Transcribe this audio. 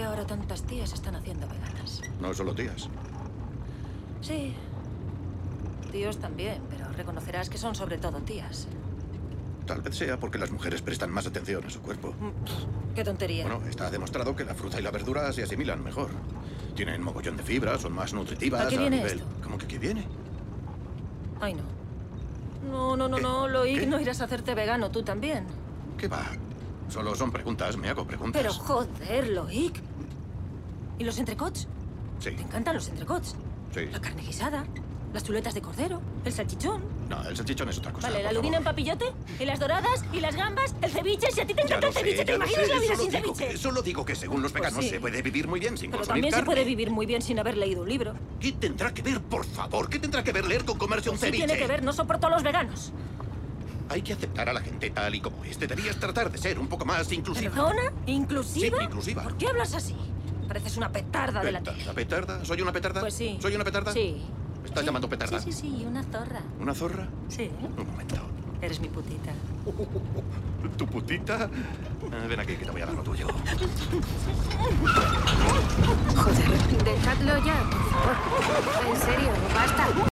que ahora tantas tías se están haciendo veganas. No solo tías. Sí. Tíos también, pero reconocerás que son sobre todo tías. Tal vez sea porque las mujeres prestan más atención a su cuerpo. Qué tontería. Bueno, está demostrado que la fruta y la verdura se asimilan mejor. Tienen mogollón de fibra, son más nutritivas. ¿A qué viene nivel... esto? ¿Cómo que qué viene? Ay, no. No, Loic, no irás a hacerte vegano tú también. ¿Qué va? Solo son preguntas, me hago preguntas. Pero joder, Loic. ¿Y los entrecots? Sí, ¿Te encantan los entrecots? sí. La carne guisada, las chuletas de cordero, el salchichón. No, el salchichón es otra cosa. Vale, la por lubina en favor. papillote, y las doradas, y las gambas, el ceviche. Si a ti te encanta el ceviche, ¿te imaginas la vida sin ceviche? Solo digo que según los Pues veganos sí. se puede vivir muy bien sin Pero consumir también se carne. puede vivir muy bien sin haber leído un libro. ¿Qué tendrá que ver, por favor? ¿Qué tendrá que ver leer con comerse un Sí ceviche? tiene que ver, no soporto a los veganos. Hay que aceptar a la gente tal y como es. Deberías tratar de ser un poco más inclusiva. ¿Perdona? ¿Inclusiva? Sí, inclusiva. ¿Por qué hablas así? Pareces una petarda de la tele. ¿Petarda? ¿Petarda? ¿Soy una petarda? Pues sí. ¿Soy una petarda? Sí. ¿Me estás Sí. llamando petarda? Sí, una zorra. ¿Una zorra? Sí. Un momento. Eres mi putita. ¿Tu putita? Ven aquí, que te voy a dar lo tuyo. Joder, dejadlo ya, por favor. En serio, basta.